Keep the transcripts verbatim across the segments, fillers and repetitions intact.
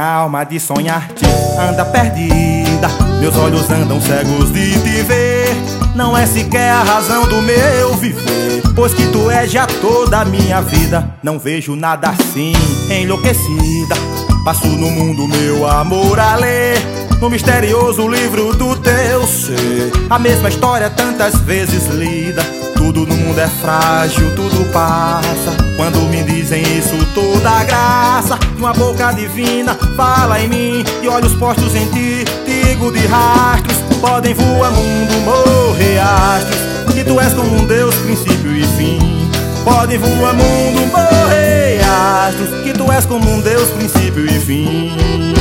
Minha alma de sonhar-te anda perdida, meus olhos andam cegos de te ver. Não é sequer a razão do meu viver, pois que tu és já toda a minha vida. Não vejo nada assim, enlouquecida. Passo no mundo meu amor a ler, no misterioso livro do teu ser. A mesma história tantas vezes lida. Tudo no mundo é frágil, tudo passa. Quando me dizem isso, toda a graça de uma boca divina fala em mim, e olhos postos em ti, digo de rastros. Podem voar mundo, morrer astros, que tu és como um Deus, princípio e fim. Podem voar mundo, morrer astros, que tu és como um Deus, princípio e fim.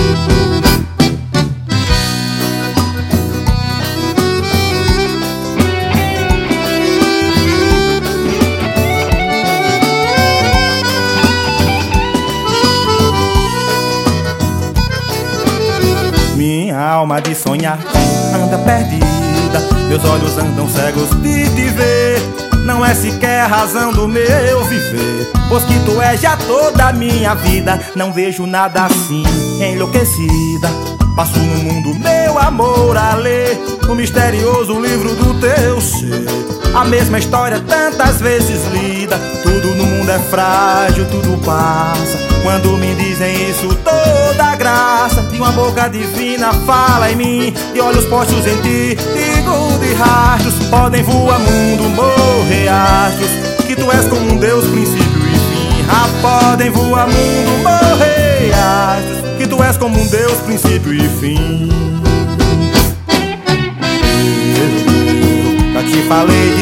Minha alma de sonhar anda perdida, meus olhos andam cegos de te ver. Não é sequer a razão do meu viver, pois que tu és já toda a minha vida. Não vejo nada assim, enlouquecida. Passo no mundo meu amor a ler, no misterioso livro do teu ser. A mesma história tantas vezes lida. Tudo no mundo é frágil, tudo passa. Quando me dizem isso, toda a graça de uma boca divina fala em mim, e olhos postos em ti, digo de rastros. Podem voar mundo, morrer astros, que tu és como um Deus, princípio e fim. Ah, podem voar mundo, morrer astros, que tu és como um Deus, princípio e fim. Eu já te falei de